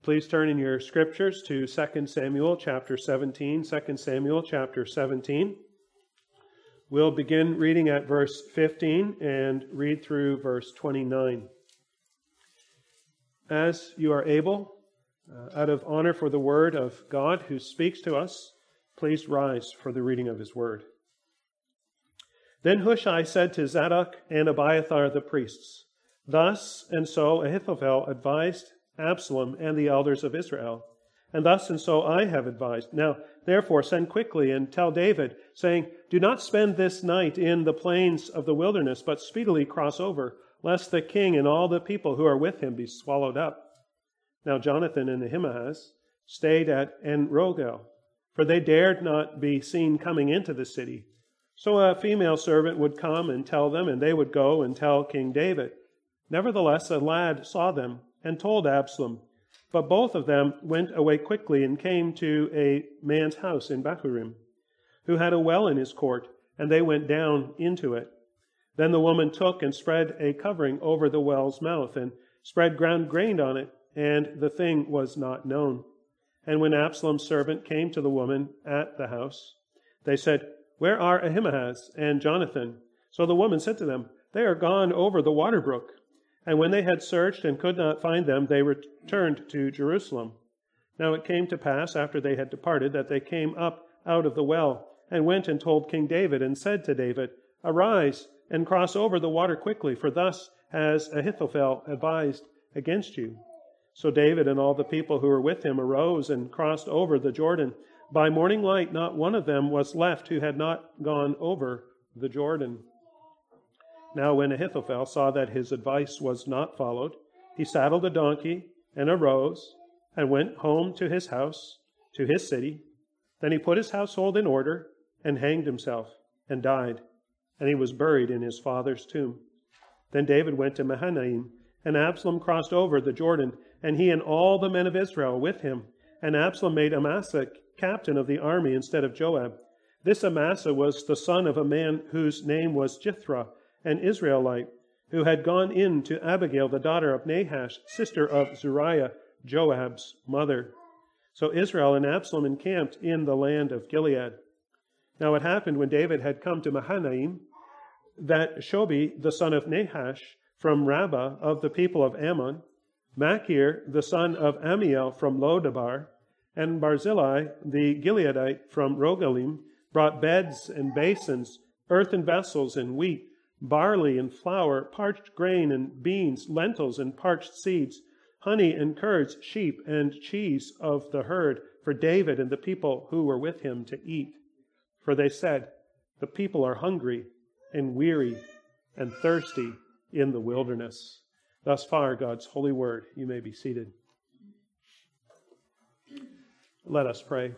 Please turn in your scriptures to 2 Samuel chapter 17. 2 Samuel chapter 17. We'll begin reading at verse 15 and read through verse 29. As you are able, out of honor for the word of God who speaks to us, please rise for the reading of his word. Then Hushai said to Zadok and Abiathar the priests, "Thus and so Ahithophel advised Absalom and the elders of Israel, and thus and so I have advised. Now, therefore, send quickly and tell David, saying, do not spend this night in the plains of the wilderness, but speedily cross over, lest the king and all the people who are with him be swallowed up." Now Jonathan and Ahimaaz stayed at En-Rogel, for they dared not be seen coming into the city. So a female servant would come and tell them, and they would go and tell King David. Nevertheless, a lad saw them and told Absalom. But both of them went away quickly and came to a man's house in Bahurim, who had a well in his court, and they went down into it. Then the woman took and spread a covering over the well's mouth, and spread ground grain on it, and the thing was not known. And when Absalom's servant came to the woman at the house, they said, "Where are Ahimaaz and Jonathan?" So the woman said to them, "They are gone over the water brook." And when they had searched and could not find them, they returned to Jerusalem. Now it came to pass, after they had departed, that they came up out of the well, and went and told King David, and said to David, "Arise and cross over the water quickly, for thus has Ahithophel advised against you." So David and all the people who were with him arose and crossed over the Jordan. By morning light, not one of them was left who had not gone over the Jordan. Now when Ahithophel saw that his advice was not followed, he saddled a donkey and arose and went home to his house, to his city. Then he put his household in order and hanged himself and died, and he was buried in his father's tomb. Then David went to Mahanaim, and Absalom crossed over the Jordan, and he and all the men of Israel with him. And Absalom made Amasa captain of the army instead of Joab. This Amasa was the son of a man whose name was Jithra, an Israelite, who had gone in to Abigail, the daughter of Nahash, sister of Zeruiah, Joab's mother. So Israel and Absalom encamped in the land of Gilead. Now it happened when David had come to Mahanaim, that Shobi, the son of Nahash, from Rabbah of the people of Ammon, Machir, the son of Amiel from Lodabar, and Barzillai, the Gileadite from Rogelim, brought beds and basins, earthen vessels and wheat, barley and flour, parched grain and beans, lentils and parched seeds, honey and curds, sheep and cheese of the herd, for David and the people who were with him to eat. For they said, "The people are hungry and weary and thirsty in the wilderness." Thus far, God's holy word. You may be seated. Let us pray.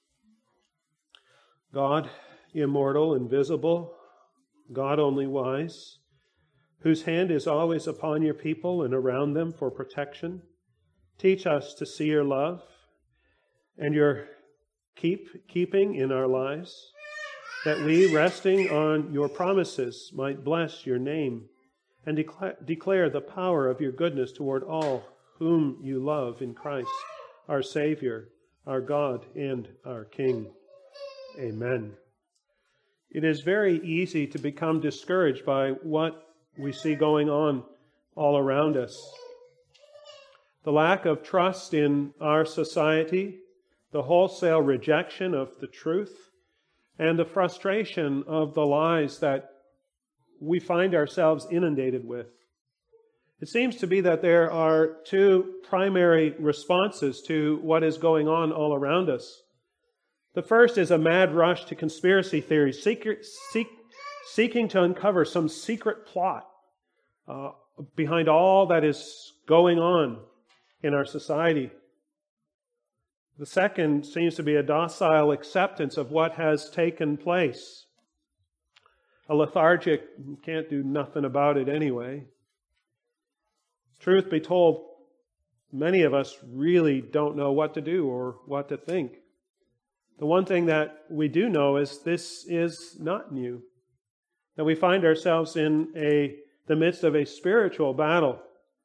God, immortal, invisible, God only wise, whose hand is always upon your people and around them for protection, teach us to see your love and your keeping in our lives, that we, resting on your promises, might bless your name and declare the power of your goodness toward all whom you love in Christ, our Savior, our God, and our King. Amen. It is very easy to become discouraged by what we see going on all around us. The lack of trust in our society, the wholesale rejection of the truth, and the frustration of the lies that we find ourselves inundated with. It seems to be that there are two primary responses to what is going on all around us. The first is a mad rush to conspiracy theories, seeking to uncover some secret plot behind all that is going on in our society. The second seems to be a docile acceptance of what has taken place. A lethargic, can't do nothing about it anyway. Truth be told, many of us really don't know what to do or what to think. The one thing that we do know is this is not new. That we find ourselves in the midst of a spiritual battle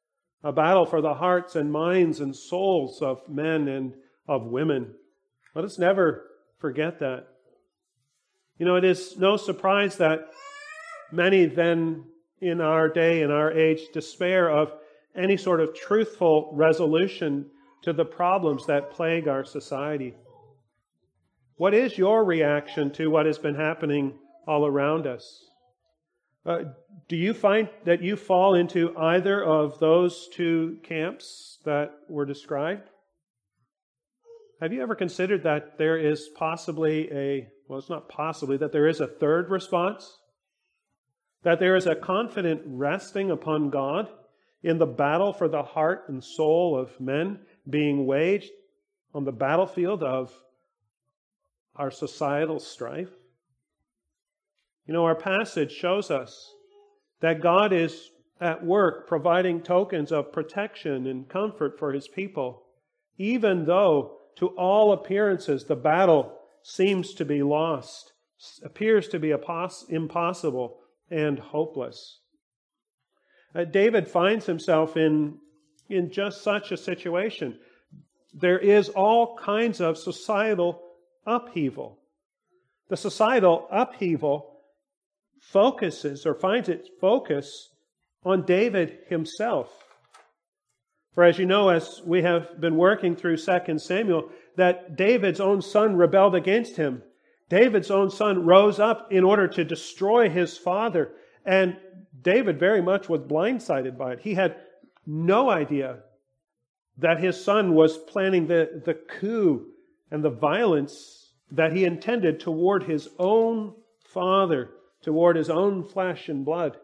a battle for the hearts and minds and souls of men and of women. Let us never forget that. You know, it is no surprise that many then in our day, in our age, despair of any sort of truthful resolution to the problems that plague our society. What is your reaction to what has been happening all around us? Do you find that you fall into either of those two camps that were described? Have you ever considered that there is possibly it's not possibly, that there is a third response? That there is a confident resting upon God in the battle for the heart and soul of men being waged on the battlefield of our societal strife? You know, our passage shows us that God is at work providing tokens of protection and comfort for His people, even though to all appearances the battle seems to be lost, appears to be impossible and hopeless. David finds himself in just such a situation. There is all kinds of societal upheaval. The societal upheaval finds its focus on David himself. For as you know, as we have been working through 2 Samuel, that David's own son rebelled against him. David's own son rose up in order to destroy his father, and David very much was blindsided by it. He had no idea that his son was planning the coup and the violence that he intended toward his own father, toward his own flesh and blood.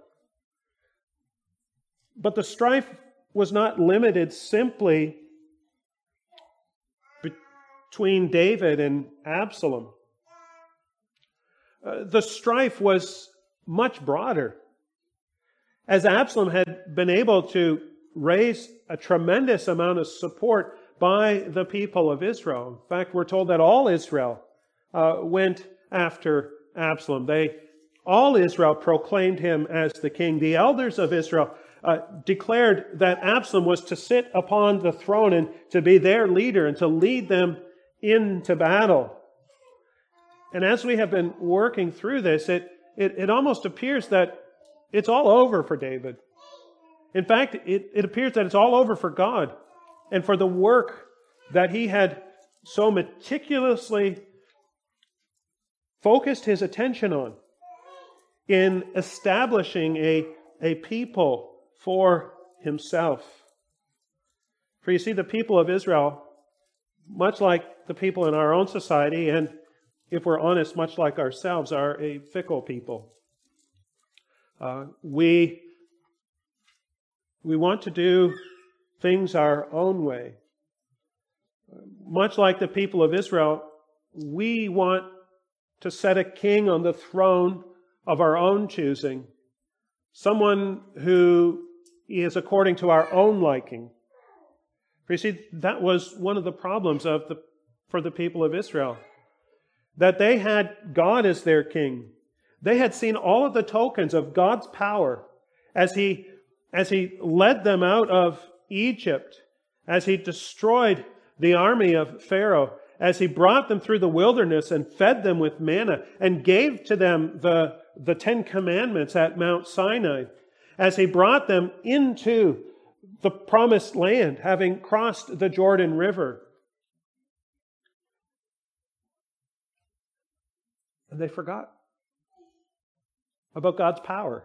But the strife was not limited simply between David and Absalom. The strife was much broader. As Absalom had been able to raise a tremendous amount of support by the people of Israel. In fact, we're told that all Israel went after Absalom. All Israel proclaimed him as the king. The elders of Israel declared that Absalom was to sit upon the throne and to be their leader and to lead them into battle. And as we have been working through this, it almost appears that it's all over for David. In fact, it appears that it's all over for God and for the work that he had so meticulously focused his attention on in establishing a people for himself. For you see, the people of Israel, much like the people in our own society, and if we're honest, much like ourselves, are a fickle people. We want to do things our own way. Much like the people of Israel, we want to set a king on the throne of our own choosing, someone who is according to our own liking. For you see, that was one of the problems for the people of Israel, that they had God as their king. They had seen all of the tokens of God's power as He led them out of Egypt, as He destroyed the army of Pharaoh, as He brought them through the wilderness and fed them with manna and gave to them the 10 Commandments at Mount Sinai, as He brought them into the promised land, having crossed the Jordan River. And they forgot about God's power.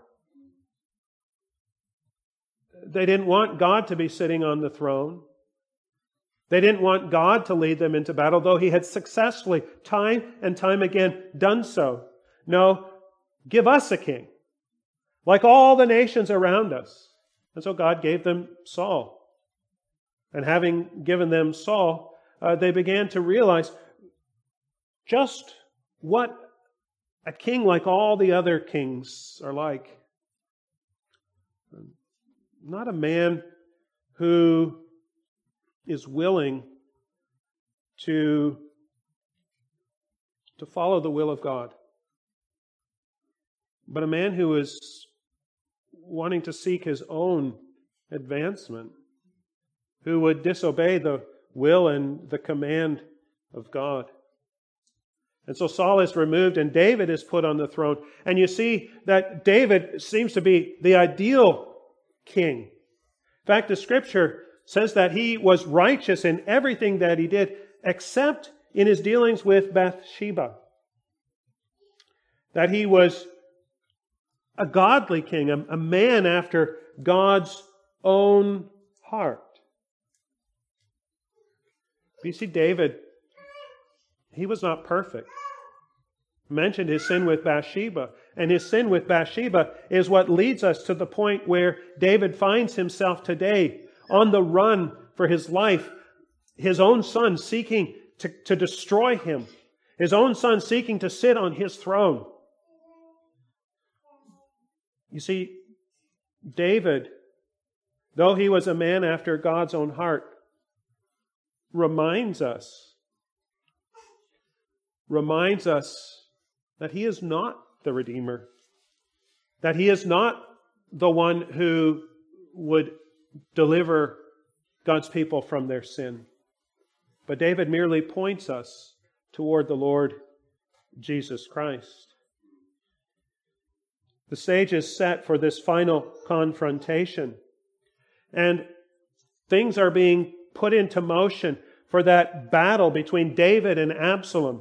They didn't want God to be sitting on the throne. They didn't want God to lead them into battle, though He had successfully, time and time again, done so. No, give us a king, like all the nations around us. And so God gave them Saul. And having given them Saul, they began to realize just what a king like all the other kings are like. Not a man who is willing to follow the will of God, but a man who is wanting to seek his own advancement. who would disobey the will and the command of God. And so Saul is removed and David is put on the throne. And you see that David seems to be the ideal king. In fact, the Scripture says that he was righteous in everything that he did, except in his dealings with Bathsheba. That he was a godly king, a man after God's own heart. You see, David, he was not perfect. I mentioned his sin with Bathsheba. And his sin with Bathsheba is what leads us to the point where David finds himself today on the run for his life. His own son seeking to destroy him. His own son seeking to sit on his throne. You see, David, though he was a man after God's own heart, reminds us that he is not the Redeemer, that he is not the one who would deliver God's people from their sin. But David merely points us toward the Lord Jesus Christ. The stage is set for this final confrontation. And things are being put into motion for that battle between David and Absalom.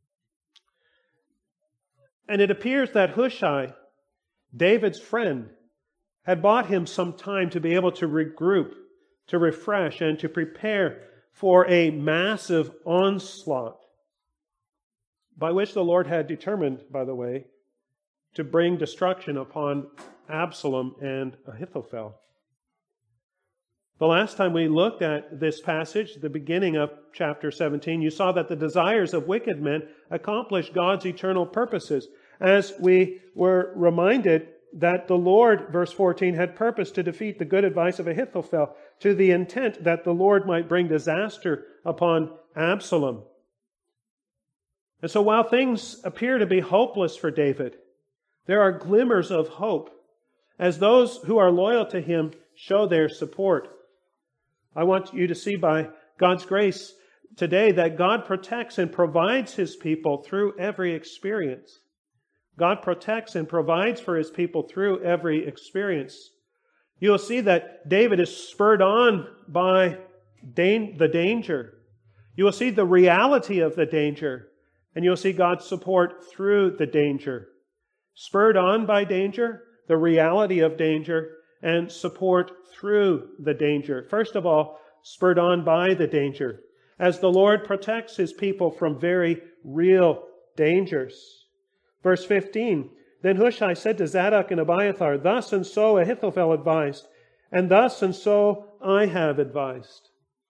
And it appears that Hushai, David's friend, had bought him some time to be able to regroup, to refresh, and to prepare for a massive onslaught, by which the Lord had determined, by the way, to bring destruction upon Absalom and Ahithophel. The last time we looked at this passage, the beginning of chapter 17, you saw that the desires of wicked men accomplish God's eternal purposes, as we were reminded that the Lord, verse 14, had purposed to defeat the good advice of Ahithophel to the intent that the Lord might bring disaster upon Absalom. And so while things appear to be hopeless for David, there are glimmers of hope as those who are loyal to him show their support. I want you to see by God's grace today that God protects and provides His people through every experience. God protects and provides for His people through every experience. You'll see that David is spurred on by the danger. You will see the reality of the danger, and you'll see God's support through the danger. Spurred on by danger, the reality of danger, and support through the danger. First of all, spurred on by the danger, as the Lord protects His people from very real dangers. Verse 15, Then Hushai said to Zadok and Abiathar, Thus and so Ahithophel advised, and thus and so I have advised.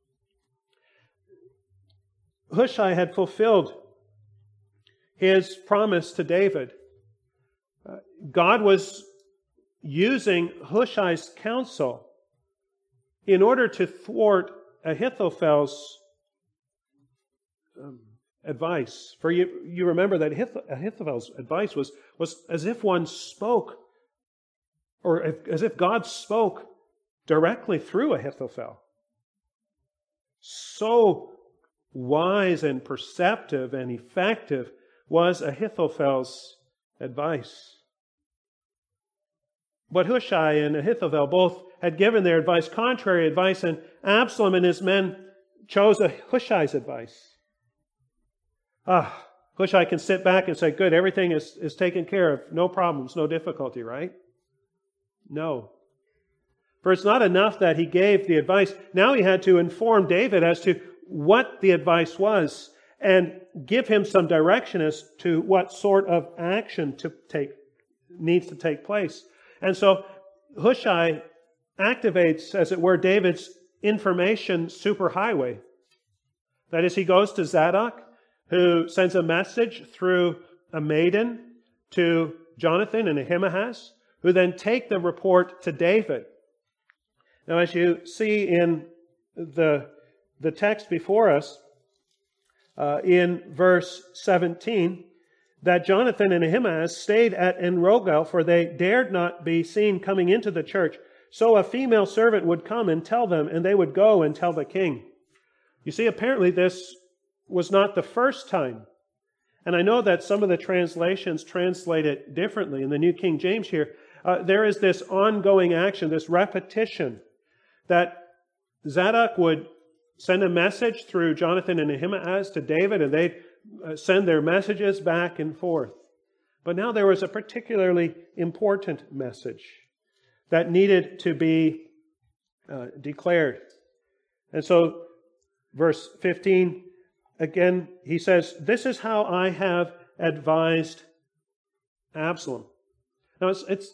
Hushai had fulfilled his promise to David. God was using Hushai's counsel in order to thwart Ahithophel's advice. For you remember that Ahithophel's advice was as if one spoke, or as if God spoke directly through Ahithophel. So wise and perceptive and effective was Ahithophel's advice. But Hushai and Ahithophel both had given their advice, contrary advice, and Absalom and his men chose Hushai's advice. Hushai can sit back and say, good, everything is taken care of. No problems, no difficulty, right? No. For it's not enough that he gave the advice. Now he had to inform David as to what the advice was and give him some direction as to what sort of action needs to take place. And so Hushai activates, as it were, David's information superhighway. That is, he goes to Zadok, who sends a message through a maiden to Jonathan and Ahimaaz, who then take the report to David. Now, as you see in the text before us, in verse 17, that Jonathan and Ahimaaz stayed at Enrogel, for they dared not be seen coming into the church. So a female servant would come and tell them, and they would go and tell the king. You see, apparently this was not the first time. And I know that some of the translations translate it differently. In the New King James here, there is this ongoing action, this repetition, that Zadok would send a message through Jonathan and Ahimaaz to David, and they'd send their messages back and forth. But now there was a particularly important message that needed to be declared. And so, verse 15, again, he says, "This is how I have advised Absalom." Now,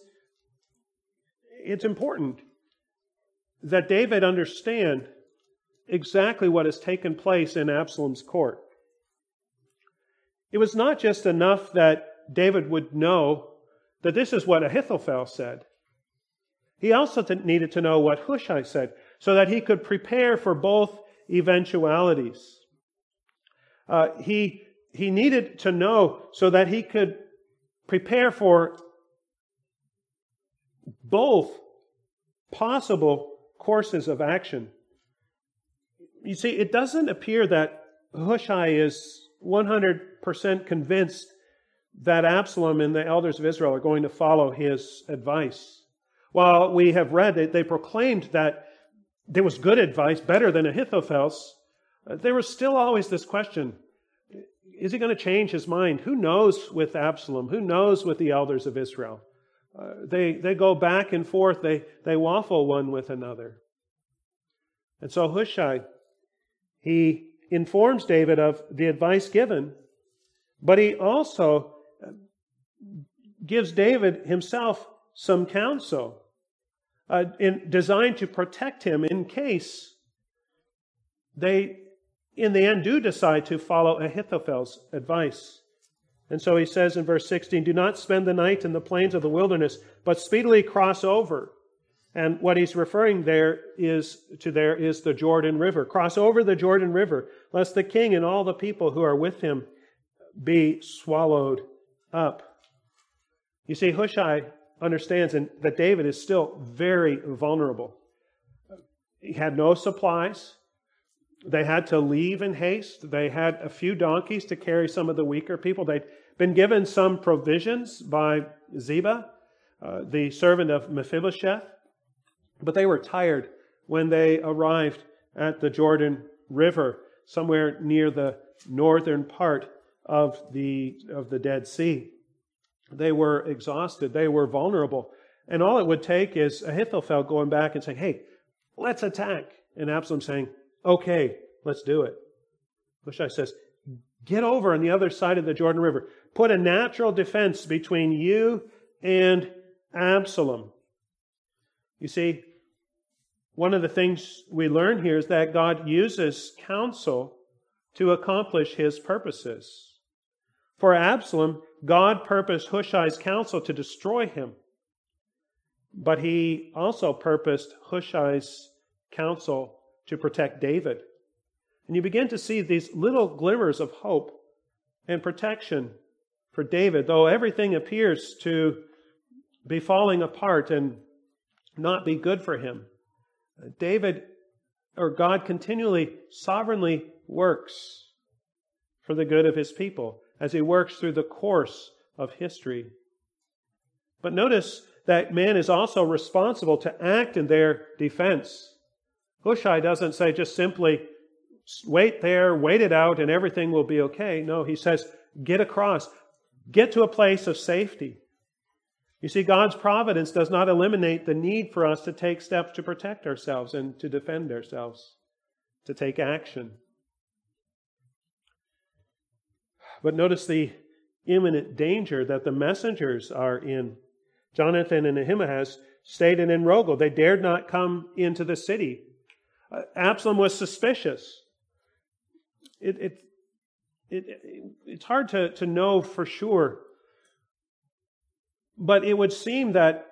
it's important that David understand exactly what has taken place in Absalom's court. It was not just enough that David would know that this is what Ahithophel said. He also needed to know what Hushai said, so that he could prepare for both eventualities. He needed to know so that he could prepare for both possible courses of action. You see, it doesn't appear that Hushai is 100% convinced that Absalom and the elders of Israel are going to follow his advice. While we have read that they proclaimed that there was good advice, better than Ahithophel's, there was still always this question, is he going to change his mind? Who knows with Absalom? Who knows with the elders of Israel? They go back and forth. They waffle one with another. And so Hushai, he informs David of the advice given, but he also gives David himself some counsel designed to protect him in case they, in the end, do decide to follow Ahithophel's advice. And so he says in verse 16, "Do not spend the night in the plains of the wilderness, but speedily cross over." And what he's referring there is the Jordan River. Cross over the Jordan River, lest the king and all the people who are with him be swallowed up. You see, Hushai understands that David is still very vulnerable. He had no supplies. They had to leave in haste. They had a few donkeys to carry some of the weaker people. They'd been given some provisions by Ziba, the servant of Mephibosheth. But they were tired when they arrived at the Jordan River, somewhere near the northern part of the Dead Sea. They were exhausted. They were vulnerable. And all it would take is Ahithophel going back and saying, "Hey, let's attack." And Absalom saying, "Okay, let's do it." Hushai says, "Get over on the other side of the Jordan River. Put a natural defense between you and Absalom." You see, one of the things we learn here is that God uses counsel to accomplish his purposes. For Absalom, God purposed Hushai's counsel to destroy him. But he also purposed Hushai's counsel to protect David. And you begin to see these little glimmers of hope and protection for David, though everything appears to be falling apart and not be good for him. God continually sovereignly works for the good of his people as he works through the course of history. But notice that man is also responsible to act in their defense. Hushai doesn't say just simply, wait there, wait it out, and everything will be okay. No, he says, get across, get to a place of safety. You see, God's providence does not eliminate the need for us to take steps to protect ourselves and to defend ourselves, to take action. But notice the imminent danger that the messengers are in. Jonathan and Ahimaaz stayed in Enrogel. They dared not come into the city. Absalom was suspicious. It's hard to know for sure. But it would seem that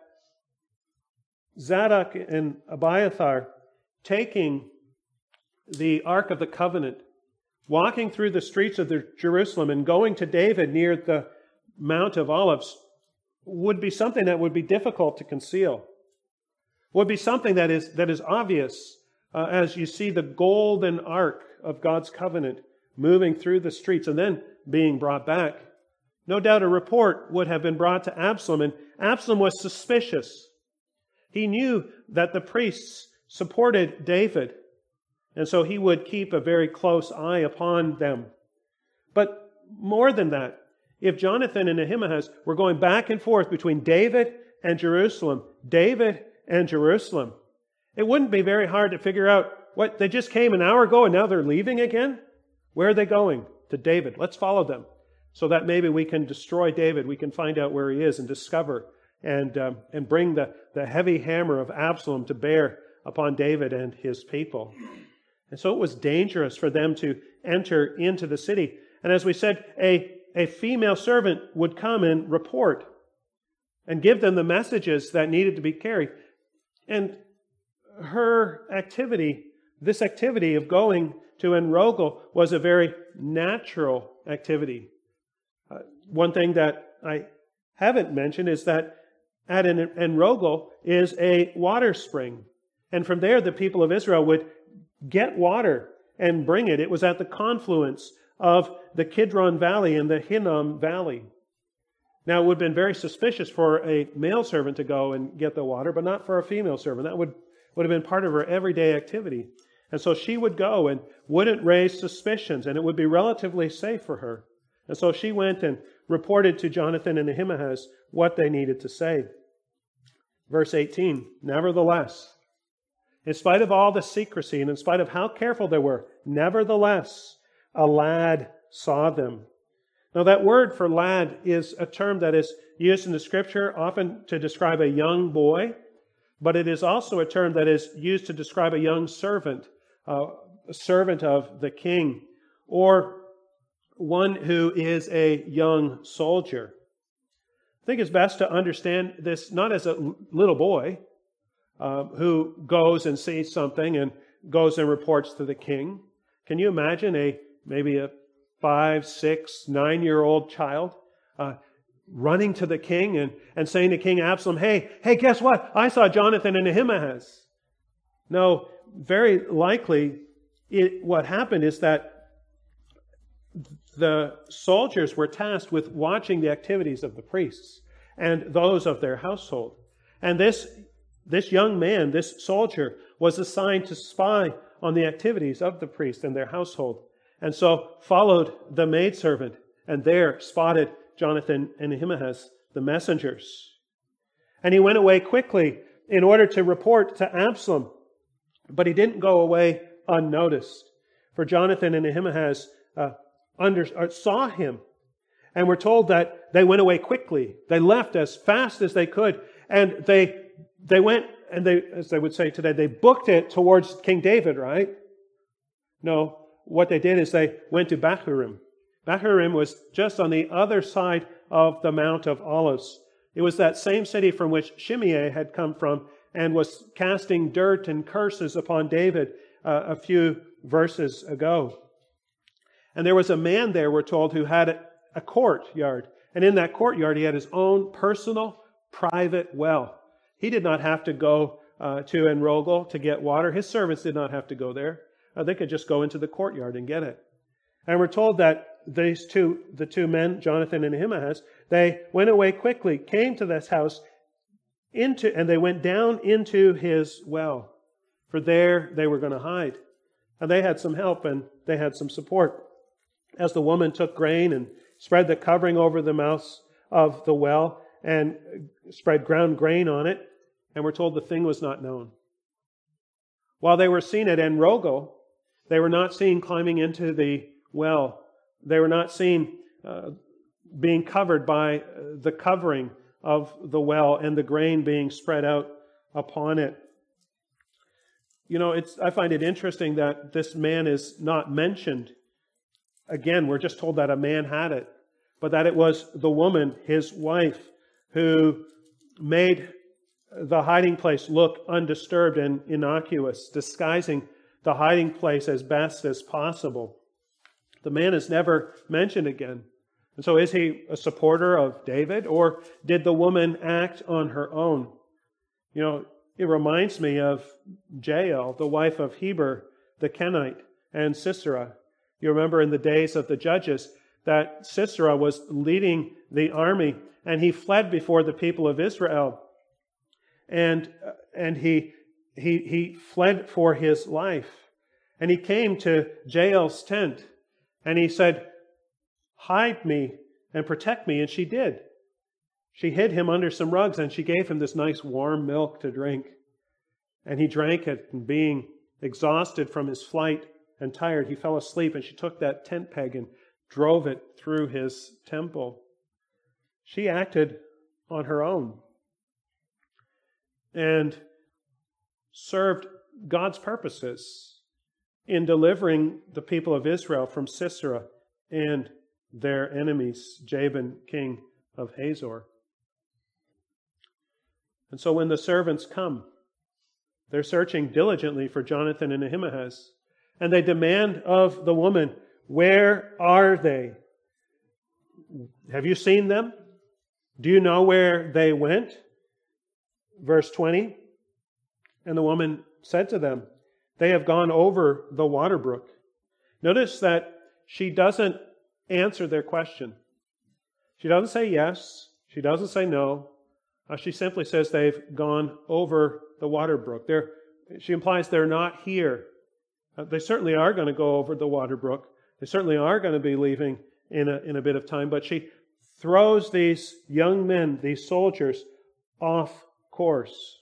Zadok and Abiathar taking the Ark of the Covenant, walking through the streets of Jerusalem and going to David near the Mount of Olives would be something that would be difficult to conceal. would be something that is obvious as you see the golden ark of God's covenant moving through the streets and then being brought back. No doubt a report would have been brought to Absalom, and Absalom was suspicious. He knew that the priests supported David, and so he would keep a very close eye upon them. But more than that, if Jonathan and Ahimaaz were going back and forth between David and Jerusalem, it wouldn't be very hard to figure out, what, they just came an hour ago and now they're leaving again? Where are they going? To David. Let's follow them so that maybe we can destroy David. We can find out where he is and discover and bring the heavy hammer of Absalom to bear upon David and his people. And so it was dangerous for them to enter into the city. And as we said, a female servant would come and report and give them the messages that needed to be carried. And her activity, this activity of going to Enrogel, was a very natural activity. One thing that I haven't mentioned is that at Enrogel is a water spring. And from there, the people of Israel would get water and bring it. It was at the confluence of the Kidron Valley and the Hinnom Valley. Now, it would have been very suspicious for a male servant to go and get the water, but not for a female servant. That would have been part of her everyday activity. And so she would go and wouldn't raise suspicions, and it would be relatively safe for her. And so she went and reported to Jonathan and Ahimaaz what they needed to say. Verse 18, nevertheless, in spite of all the secrecy and in spite of how careful they were, nevertheless, a lad saw them. Now that word for lad is a term that is used in the Scripture often to describe a young boy, but it is also a term that is used to describe a young servant, a servant of the king, or one who is a young soldier. I think it's best to understand this not as a little boy who goes and sees something and goes and reports to the king. Can you imagine maybe a 5, 6, 9-year-old child running to the king and saying to King Absalom, hey, guess what? I saw Jonathan and Ahimaaz. No, very likely what happened is that the soldiers were tasked with watching the activities of the priests and those of their household. And this young man, this soldier, was assigned to spy on the activities of the priest and their household. And so followed the maidservant and there spotted Jonathan and Ahimaaz, the messengers. And he went away quickly in order to report to Absalom. But he didn't go away unnoticed. For Jonathan and Ahimaaz saw him. And we're told that they went away quickly. They left as fast as they could. And they went, and as they would say today, they booked it towards King David, right? No, what they did is they went to Bahurim. Bahurim was just on the other side of the Mount of Olives. It was that same city from which Shimei had come from and was casting dirt and curses upon David a few verses ago. And there was a man there, we're told, who had a courtyard. And in that courtyard, he had his own personal, private well. He did not have to go to Enrogel to get water. His servants did not have to go there. They could just go into the courtyard and get it. And we're told that the two men, Jonathan and Ahimaaz, they went away quickly, came to this house, and they went down into his well. For there they were going to hide. And they had some help and they had some support. As the woman took grain and spread the covering over the mouth of the well and spread ground grain on it, and we're told the thing was not known. While they were seen at Enrogel, they were not seen climbing into the well. They were not seen being covered by the covering of the well and the grain being spread out upon it. You know, I find it interesting that this man is not mentioned. Again, we're just told that a man had it, but that it was the woman, his wife, who made the hiding place look undisturbed and innocuous, disguising the hiding place as best as possible. The man is never mentioned again. And so is he a supporter of David, or did the woman act on her own? You know, It reminds me of Jael, the wife of Heber the Kenite, and Sisera. You remember in the days of the judges that Sisera was leading the army, and he fled before the people of Israel. And he fled for his life. And he came to Jael's tent, and he said, "Hide me and protect me." And she did. She hid him under some rugs, and she gave him this nice warm milk to drink. And he drank it, and being exhausted from his flight and tired, he fell asleep, and she took that tent peg and drove it through his temple. She acted on her own and served God's purposes in delivering the people of Israel from Sisera and their enemies, Jabin, king of Hazor. And so when the servants come, they're searching diligently for Jonathan and Ahimaaz, and they demand of the woman, "Where are they? Have you seen them? Do you know where they went?" Verse 20, and the woman said to them, "They have gone over the water brook." Notice that she doesn't answer their question. She doesn't say yes. She doesn't say no. She simply says they've gone over the water brook. She implies they're not here. They certainly are going to go over the water brook. They certainly are going to be leaving in a bit of time. But she throws these young men, these soldiers, off course.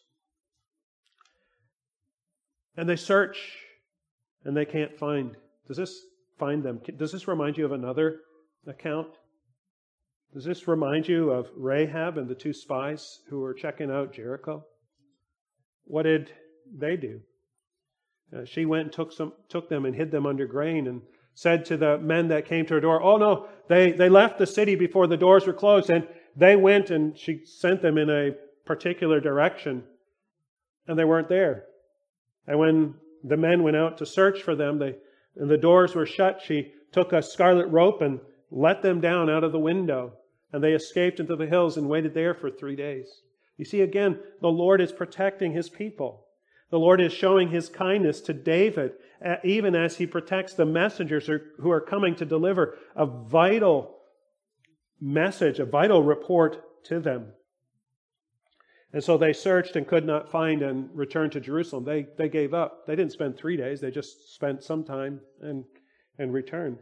And they search, and they can't find. Does this find them? Does this remind you of another account? Does this remind you of Rahab and the two spies who were checking out Jericho? What did they do? She went and took them and hid them under grain, and said to the men that came to her door, "Oh no, they left the city before the doors were closed, and they went," and she sent them in a particular direction, and they weren't there. And when the men went out to search for them, and the doors were shut, she took a scarlet rope and let them down out of the window, and they escaped into the hills and waited there for 3 days. You see, again, the Lord is protecting His people. The Lord is showing His kindness to David, even as He protects the messengers who are coming to deliver a vital message, a vital report to them. And so they searched and could not find and returned to Jerusalem. They gave up. They didn't spend 3 days. They just spent some time and returned.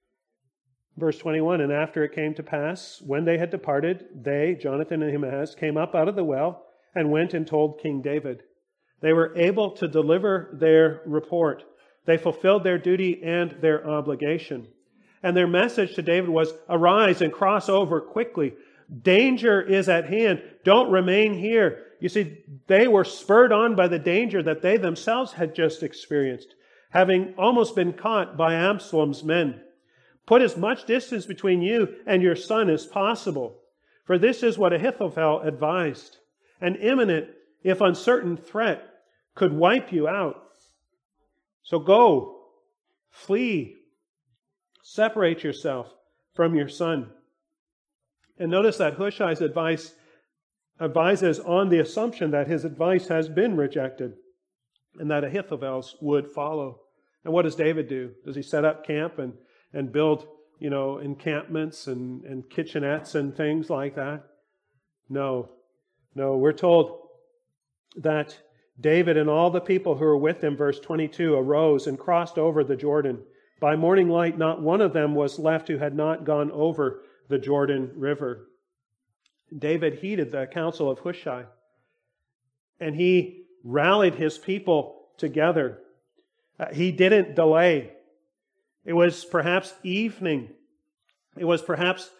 Verse 21, and after it came to pass, when they had departed, they, Jonathan and Ahimaaz, came up out of the well and went and told King David. They were able to deliver their report. They fulfilled their duty and their obligation. And their message to David was, "Arise and cross over quickly. Danger is at hand. Don't remain here." You see, they were spurred on by the danger that they themselves had just experienced, having almost been caught by Absalom's men. "Put as much distance between you and your son as possible, for this is what Ahithophel advised. An imminent, if uncertain threat could wipe you out. So go, flee, separate yourself from your son." And notice that Hushai's advice advises on the assumption that his advice has been rejected and that Ahithophel's would follow. And what does David do? Does he set up camp and build, encampments and kitchenettes and things like that? No. We're told that David and all the people who were with him, verse 22, arose and crossed over the Jordan. By morning light, not one of them was left who had not gone over the Jordan River. David heeded the counsel of Hushai, and he rallied his people together. He didn't delay. It was perhaps evening. It was perhaps,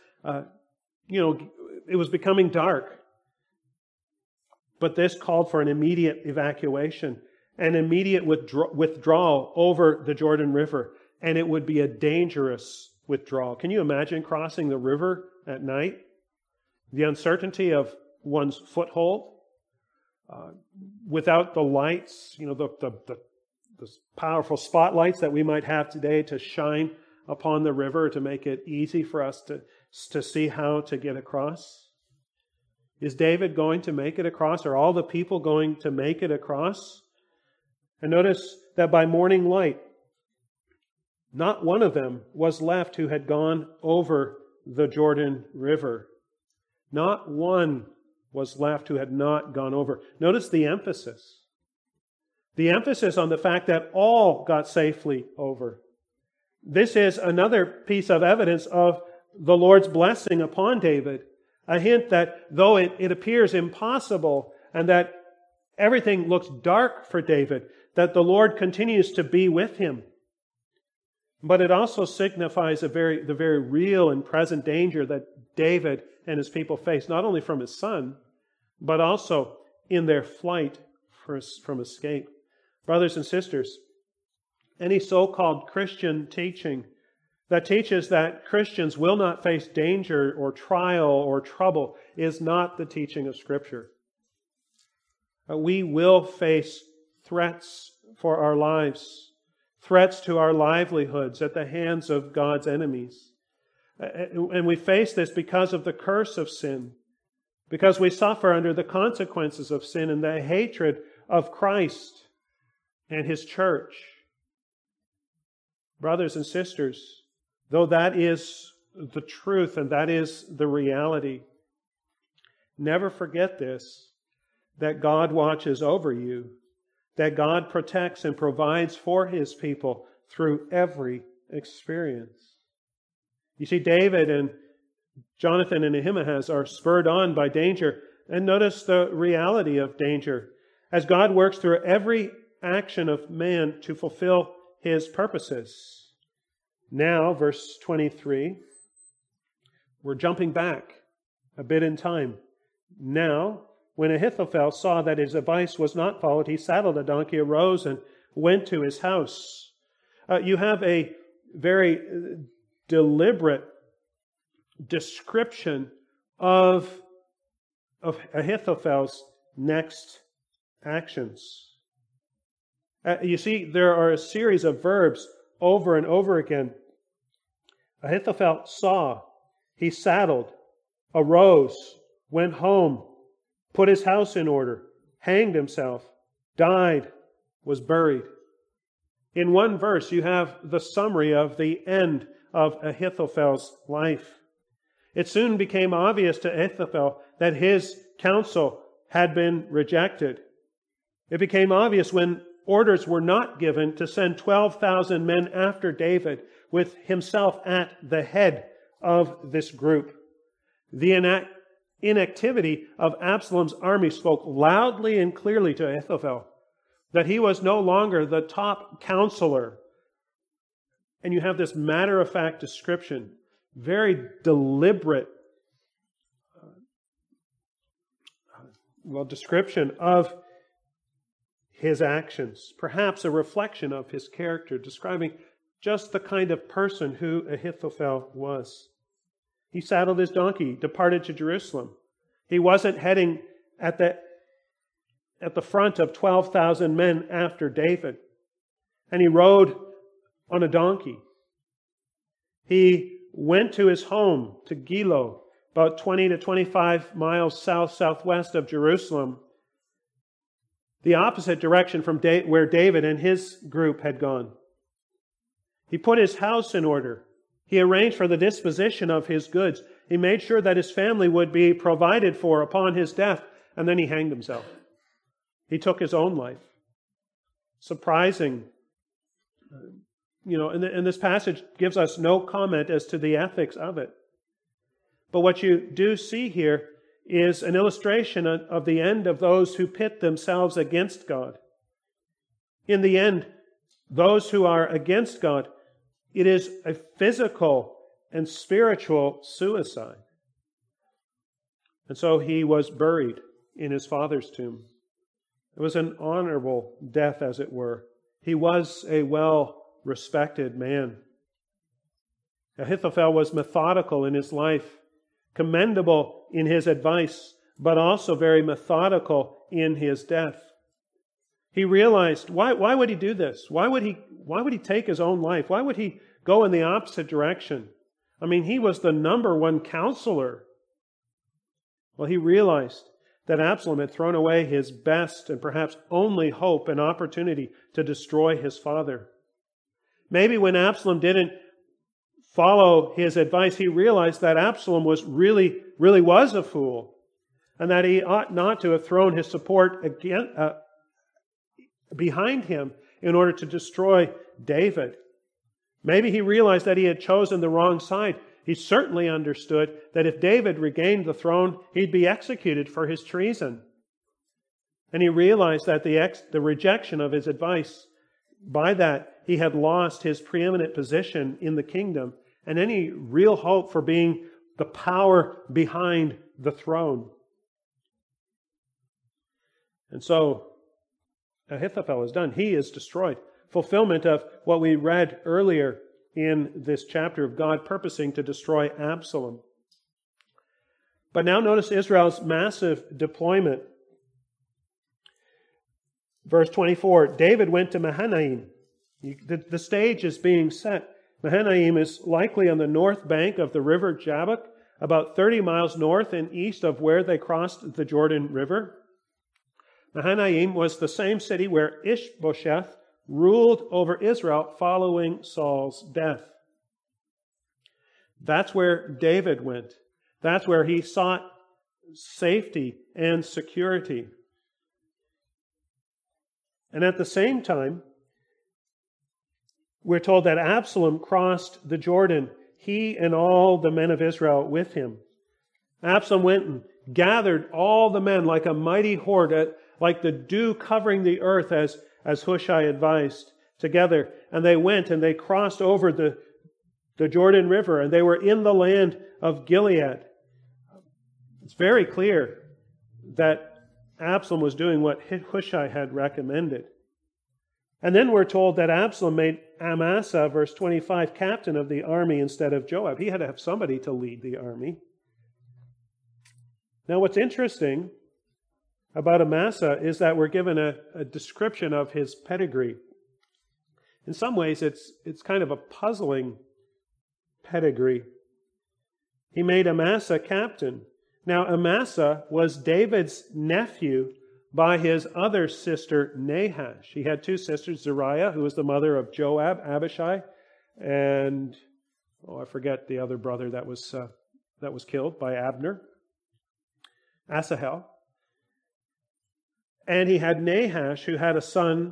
it was becoming dark. But this called for an immediate evacuation, an immediate withdrawal over the Jordan River. And it would be a dangerous withdrawal. Can you imagine crossing the river at night? The uncertainty of one's foothold, without the lights, the powerful spotlights that we might have today to shine upon the river to make it easy for us to see how to get across. Is David going to make it across? Are all the people going to make it across? And notice that by morning light, not one of them was left who had gone over the Jordan River. Not one was left who had not gone over. Notice the emphasis. The emphasis on the fact that all got safely over. This is another piece of evidence of the Lord's blessing upon David. A hint that though it appears impossible and that everything looks dark for David, that the Lord continues to be with him. But it also signifies the very real and present danger that David and his people face, not only from his son, but also in their flight from escape. Brothers and sisters, any so-called Christian teaching that teaches that Christians will not face danger or trial or trouble is not the teaching of Scripture. We will face threats for our lives, threats to our livelihoods at the hands of God's enemies. And we face this because of the curse of sin, because we suffer under the consequences of sin and the hatred of Christ and His church. Brothers and sisters, though that is the truth and that is the reality, never forget this, that God watches over you, that God protects and provides for His people through every experience. You see, David and Jonathan and Ahimaaz are spurred on by danger. And notice the reality of danger as God works through every action of man to fulfill His purposes. Now, verse 23, we're jumping back a bit in time. Now, when Ahithophel saw that his advice was not followed, he saddled a donkey, arose, and went to his house. You have a very deliberate description of Ahithophel's next actions. You see, there are a series of verbs over and over again. Ahithophel saw, he saddled, arose, went home, put his house in order, hanged himself, died, was buried. In one verse, you have the summary of the end of Ahithophel's life. It soon became obvious to Ahithophel that his counsel had been rejected. It became obvious when orders were not given to send 12,000 men after David, with himself at the head of this group. The inactivity of Absalom's army spoke loudly and clearly to Ahithophel that he was no longer the top counselor. And you have this matter-of-fact description, very deliberate description of his actions, perhaps a reflection of his character, describing just the kind of person who Ahithophel was. He saddled his donkey, departed to Jerusalem. He wasn't heading at the front of 12,000 men after David. And he rode on a donkey. He went to his home, to Gilo, about 20 to 25 miles southwest of Jerusalem, the opposite direction from where David and his group had gone. He put his house in order. He arranged for the disposition of his goods. He made sure that his family would be provided for upon his death, and then he hanged himself. He took his own life. Surprising. And this passage gives us no comment as to the ethics of it. But what you do see here is an illustration of the end of those who pit themselves against God. In the end, those who are against God, it is a physical and spiritual suicide. And so he was buried in his father's tomb. It was an honorable death, as it were. He was a well-respected man. Ahithophel was methodical in his life, commendable in his advice, but also very methodical in his death. He realized, why would he do this? Why would he take his own life? Why would he go in the opposite direction? I mean, he was the number one counselor Well, he realized that Absalom had thrown away his best and perhaps only hope and opportunity to destroy his father. Maybe when Absalom didn't follow his advice, he realized that Absalom really was a fool, and that he ought not to have thrown his support behind him in order to destroy David. Maybe he realized that he had chosen the wrong side. He certainly understood that if David regained the throne, he'd be executed for his treason. And he realized that the rejection of his advice, by that, he had lost his preeminent position in the kingdom and any real hope for being the power behind the throne. And so Ahithophel is done. He is destroyed. Fulfillment of what we read earlier in this chapter of God purposing to destroy Absalom. But now notice Israel's massive deployment. Verse 24, David went to Mahanaim. The stage is being set. Mahanaim is likely on the north bank of the river Jabbok, about 30 miles north and east of where they crossed the Jordan River. Mahanaim was the same city where Ishbosheth ruled over Israel following Saul's death. That's where David went. That's where he sought safety and security. And at the same time, we're told that Absalom crossed the Jordan, he and all the men of Israel with him. Absalom went and gathered all the men like a mighty horde, like the dew covering the earth, as Hushai advised, together. And they went and they crossed over the Jordan River, and they were in the land of Gilead. It's very clear that Absalom was doing what Hushai had recommended. And then we're told that Absalom made Amasa, verse 25, captain of the army instead of Joab. He had to have somebody to lead the army. Now what's interesting about Amasa is that we're given a description of his pedigree. In some ways, it's kind of a puzzling pedigree. He made Amasa captain. Now, Amasa was David's nephew by his other sister, Nahash. He had two sisters, Zeruiah, who was the mother of Joab, Abishai, and, I forget the other brother that was killed by Abner, Asahel. And he had Nahash, who had a son,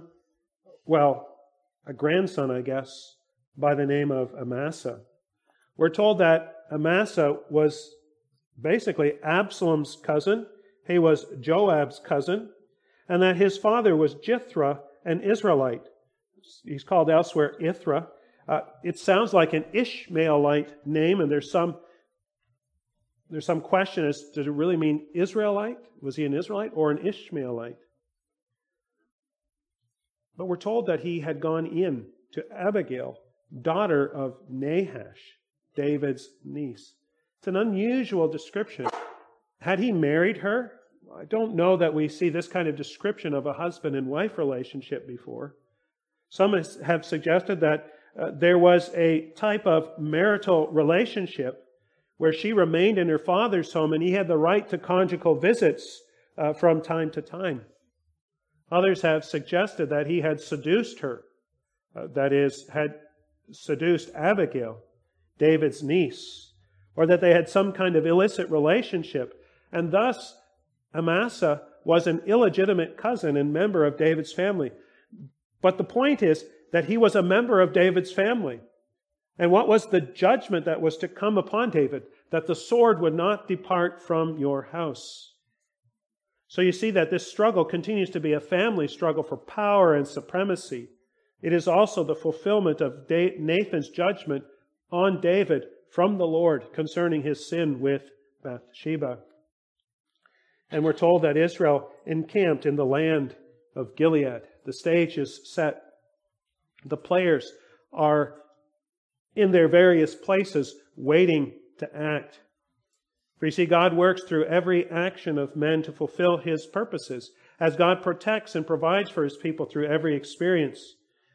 a grandson, I guess, by the name of Amasa. We're told that Amasa was basically Absalom's cousin. He was Joab's cousin, and that his father was Jithra, an Israelite. He's called elsewhere Ithra. It sounds like an Ishmaelite name, and there's some question as, did it really mean Israelite? Was he an Israelite or an Ishmaelite? But we're told that he had gone in to Abigail, daughter of Nahash, David's niece. It's an unusual description. Had he married her? I don't know that we see this kind of description of a husband and wife relationship before. Some have suggested that there was a type of marital relationship where she remained in her father's home and he had the right to conjugal visits from time to time. Others have suggested that he had seduced her, that is, had seduced Abigail, David's niece, or that they had some kind of illicit relationship, and thus Amasa was an illegitimate cousin and member of David's family. But the point is that he was a member of David's family. And what was the judgment that was to come upon David? That the sword would not depart from your house. So you see that this struggle continues to be a family struggle for power and supremacy. It is also the fulfillment of Nathan's judgment on David from the Lord concerning his sin with Bathsheba. And we're told that Israel encamped in the land of Gilead. The stage is set. The players are in their various places waiting to act. For you see, God works through every action of men to fulfill His purposes, as God protects and provides for His people through every experience.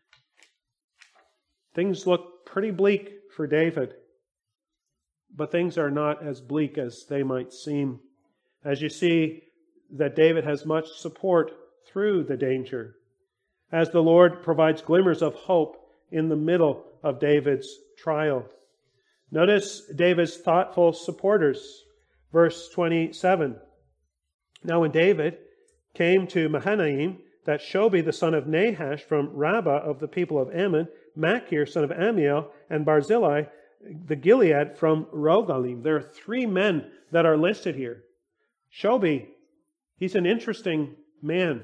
Things look pretty bleak for David, but things are not as bleak as they might seem. as you see that David has much support through the danger, as the Lord provides glimmers of hope in the middle of David's trial. Notice David's thoughtful supporters. Verse 27. Now when David came to Mahanaim, that Shobi the son of Nahash from Rabbah of the people of Ammon, Machir son of Ammiel, and Barzillai the Gilead from Rogalim. There are three men that are listed here. Shobi, he's an interesting man.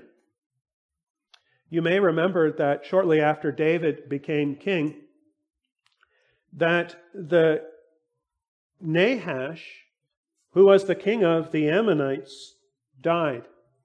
You may remember that shortly after David became king, that the Nahash, who was the king of the Ammonites, died.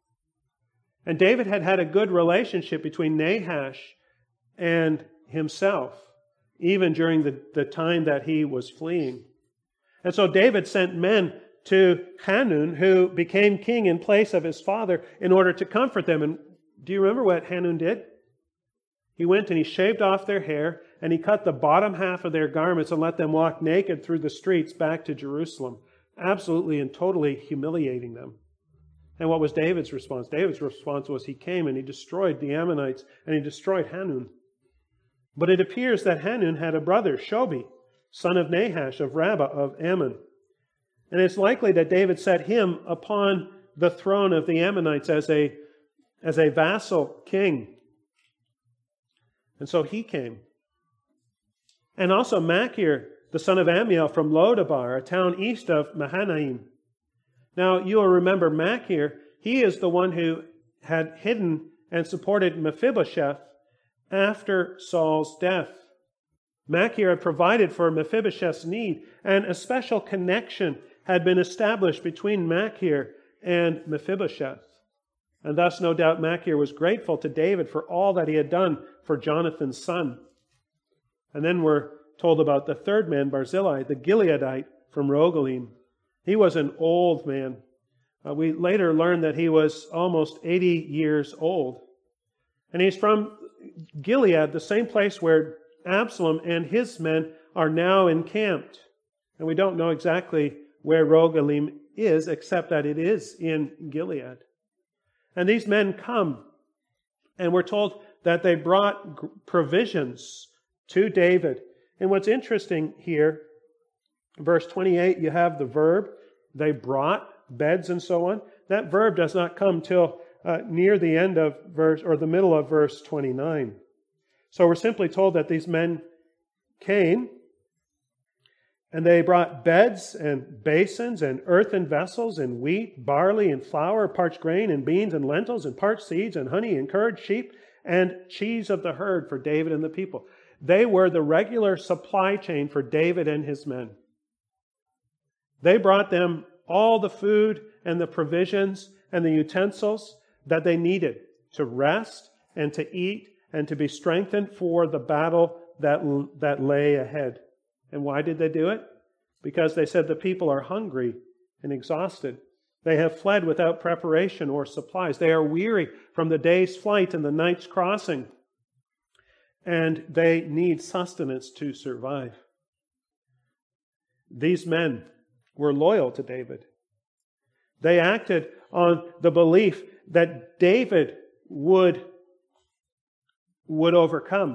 And David had had a good relationship between Nahash and himself, even during the time that he was fleeing. And so David sent men to Hanun, who became king in place of his father, in order to comfort them. And do you remember what Hanun did? He went and he shaved off their hair, and he cut the bottom half of their garments and let them walk naked through the streets back to Jerusalem, absolutely and totally humiliating them. And what was David's response? David's response was he came and he destroyed the Ammonites and he destroyed Hanun. But it appears that Hanun had a brother, Shobi, son of Nahash of Rabbah of Ammon. And it's likely that David set him upon the throne of the Ammonites as a vassal king. And so he came. And also Machir, the son of Ammiel from Lodabar, a town east of Mahanaim. Now, you will remember Machir, he is the one who had hidden and supported Mephibosheth after Saul's death. Machir had provided for Mephibosheth's need, and a special connection had been established between Machir and Mephibosheth. And thus, no doubt, Machir was grateful to David for all that he had done for Jonathan's son. And then we're told about the third man, Barzillai, the Gileadite from Rogalim. He was an old man. We later learned that he was almost 80 years old. And he's from Gilead, the same place where Absalom and his men are now encamped. And we don't know exactly where Rogalim is, except that it is in Gilead. And these men come, and we're told that they brought provisions to David. And what's interesting here, verse 28, you have the verb, they brought beds and so on. That verb does not come till near the end of verse, or the middle of verse 29. So we're simply told that these men came, and they brought beds and basins and earthen vessels and wheat, barley and flour, parched grain and beans and lentils and parched seeds and honey and curd, sheep and cheese of the herd for David and the people. They were the regular supply chain for David and his men. They brought them all the food and the provisions and the utensils that they needed to rest and to eat and to be strengthened for the battle that lay ahead. And why did they do it? Because they said the people are hungry and exhausted. They have fled without preparation or supplies. They are weary from the day's flight and the night's crossing. And they need sustenance to survive. These men were loyal to David. They acted on the belief that David would overcome.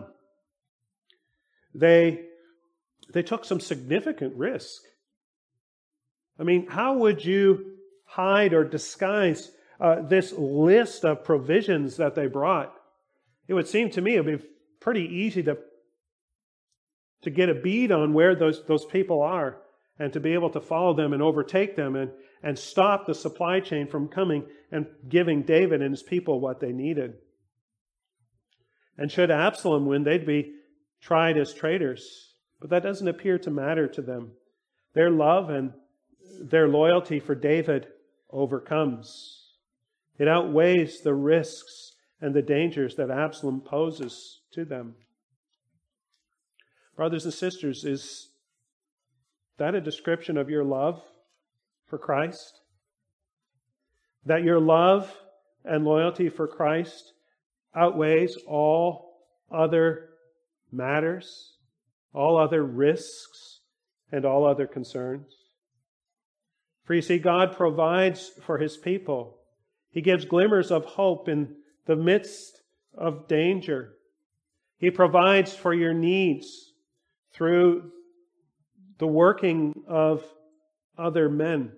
They took some significant risk. I mean, how would you hide or disguise this list of provisions that they brought? It would seem to me it would be pretty easy to get a bead on where those people are and to be able to follow them and overtake them and stop the supply chain from coming and giving David and his people what they needed. And should Absalom win, they'd be tried as traitors. But that doesn't appear to matter to them. Their love and their loyalty for David overcomes. It outweighs the risks and the dangers that Absalom poses to them. Brothers and sisters, is that a description of your love for Christ? That your love and loyalty for Christ outweighs all other matters, all other risks, and all other concerns? For you see, God provides for His people. He gives glimmers of hope in the midst of danger. He provides for your needs through the working of other men.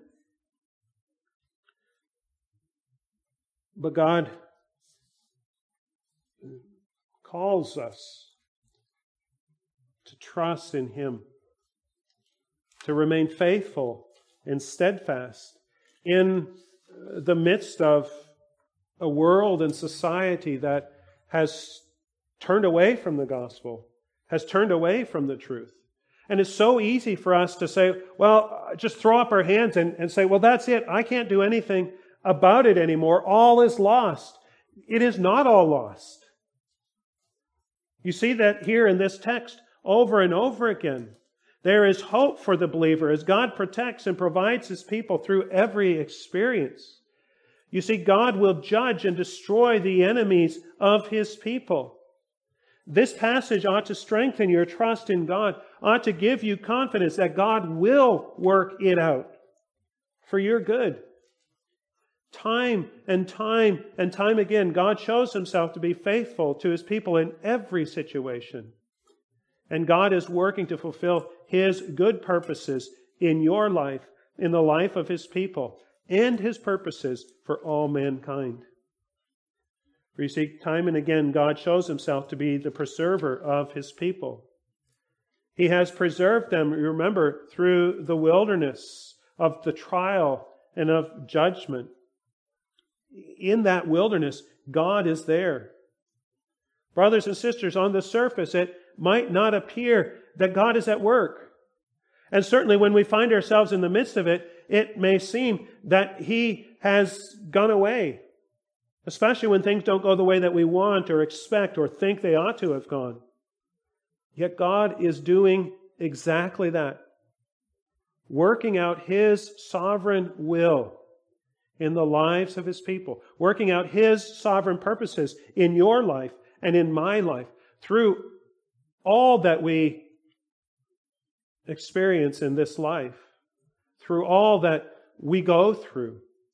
But God calls us to trust in Him, to remain faithful and steadfast in the midst of a world and society that has turned away from the gospel, has turned away from the truth. And it's so easy for us to say, well, just throw up our hands and say, well, that's it. I can't do anything about it anymore. All is lost. It is not all lost. You see that here in this text over and over again. There is hope for the believer as God protects and provides His people through every experience. You see, God will judge and destroy the enemies of His people. This passage ought to strengthen your trust in God, ought to give you confidence that God will work it out for your good. Time and time and time again, God shows Himself to be faithful to His people in every situation. And God is working to fulfill His good purposes in your life, in the life of His people, and His purposes for all mankind. For you see, time and again, God shows Himself to be the preserver of His people. He has preserved them, remember, through the wilderness of the trial and of judgment. In that wilderness, God is there. Brothers and sisters, on the surface, it might not appear that God is at work. And certainly when we find ourselves in the midst of it, it may seem that He has gone away. Especially when things don't go the way that we want or expect or think they ought to have gone. Yet God is doing exactly that. Working out His sovereign will in the lives of His people. Working out His sovereign purposes in your life and in my life through all that we experience in this life. Through all that we go through.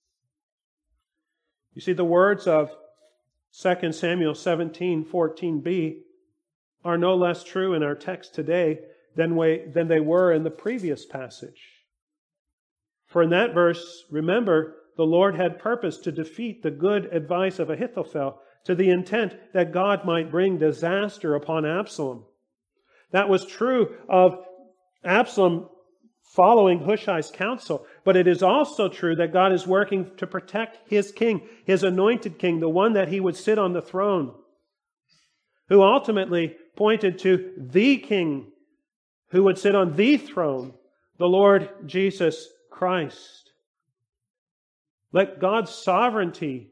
You see, the words of 2 Samuel 17:14b are no less true in our text today than they were in the previous passage. For in that verse, remember, the Lord had purposed to defeat the good advice of Ahithophel to the intent that God might bring disaster upon Absalom. That was true of Absalom following Hushai's counsel. But it is also true that God is working to protect His king, His anointed king, the one that He would sit on the throne, who ultimately pointed to the king who would sit on the throne, the Lord Jesus Christ. Let God's sovereignty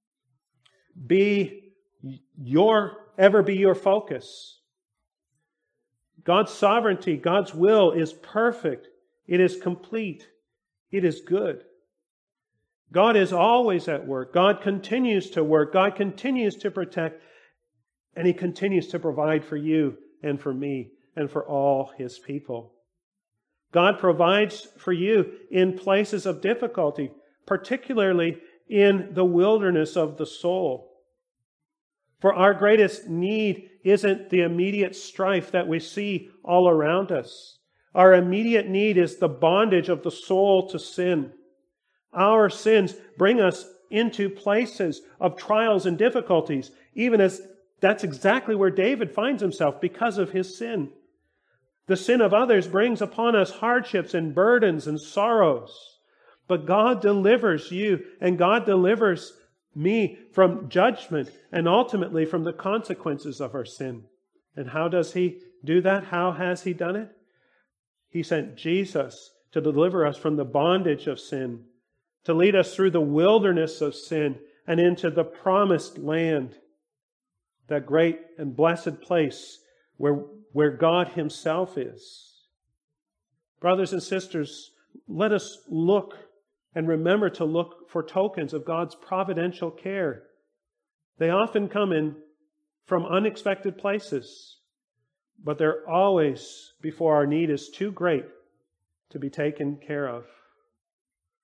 ever be your focus. God's sovereignty, God's will is perfect. It is complete. It is good. God is always at work. God continues to work. God continues to protect. And He continues to provide for you and for me and for all His people. God provides for you in places of difficulty, particularly in the wilderness of the soul. For our greatest need isn't the immediate strife that we see all around us. Our immediate need is the bondage of the soul to sin. Our sins bring us into places of trials and difficulties, even as that's exactly where David finds himself because of his sin. The sin of others brings upon us hardships and burdens and sorrows. But God delivers you and God delivers me from judgment and ultimately from the consequences of our sin. And how does He do that? How has He done it? He sent Jesus to deliver us from the bondage of sin, to lead us through the wilderness of sin and into the promised land, that great and blessed place where God Himself is. Brothers and sisters, let us look and remember to look for tokens of God's providential care. They often come from unexpected places, but they're always before our need is too great to be taken care of.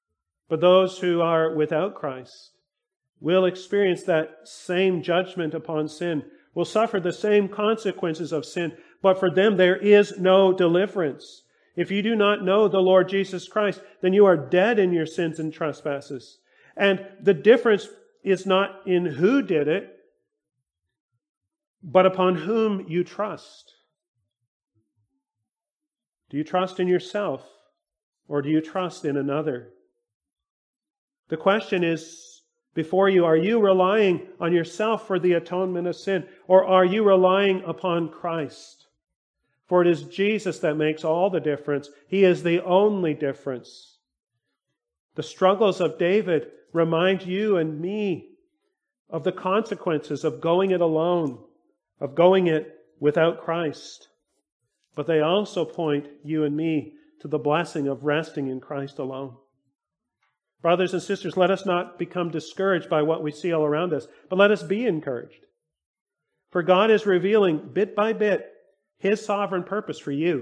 But those who are without Christ will experience that same judgment upon sin, will suffer the same consequences of sin, but for them there is no deliverance. If you do not know the Lord Jesus Christ, then you are dead in your sins and trespasses. And the difference is not in who did it, but upon whom you trust. Do you trust in yourself, or do you trust in another? The question is before you, are you relying on yourself for the atonement of sin, or are you relying upon Christ? For it is Jesus that makes all the difference. He is the only difference. The struggles of David remind you and me of the consequences of going it alone, of going it without Christ. But they also point you and me to the blessing of resting in Christ alone. Brothers and sisters, let us not become discouraged by what we see all around us, but let us be encouraged. For God is revealing bit by bit His sovereign purpose for you,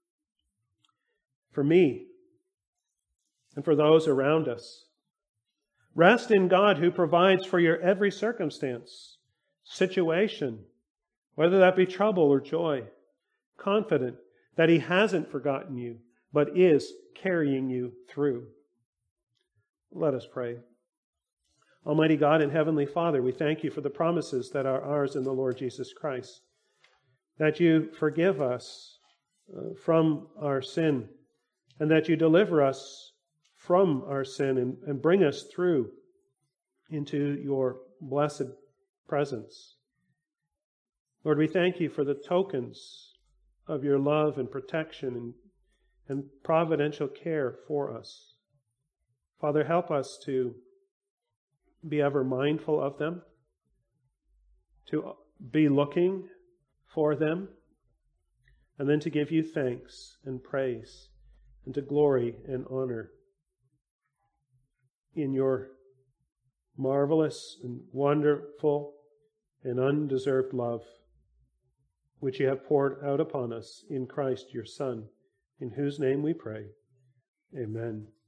for me, and for those around us. Rest in God who provides for your every circumstance, situation, whether that be trouble or joy, confident that He hasn't forgotten you, but is carrying you through. Let us pray. Almighty God and Heavenly Father, we thank You for the promises that are ours in the Lord Jesus Christ, that You forgive us from our sin, and that You deliver us from our sin and bring us through into Your blessed presence. Lord, we thank You for the tokens of Your love and protection and providential care for us. Father, help us to be ever mindful of them, to be looking for them, and then to give You thanks and praise and to glory and honor in Your marvelous and wonderful and undeserved love, which You have poured out upon us in Christ Your Son, in whose name we pray. Amen.